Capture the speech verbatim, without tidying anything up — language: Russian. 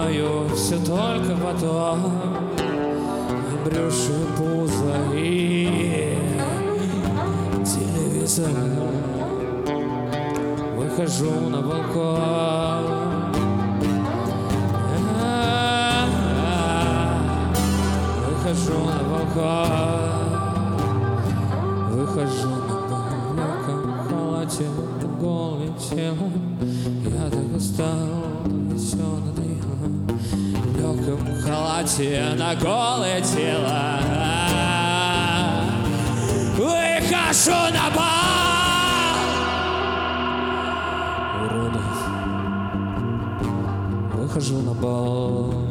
думаю все только потом. Брюши, пузо и телевизор. Выхожу на балкон. Выхожу на балкон. Выхожу на далеком халате, голым телом. Я так устал, все надоело. В легком халате на голое тело. Выхожу на бал. Уродов. Выхожу на бал.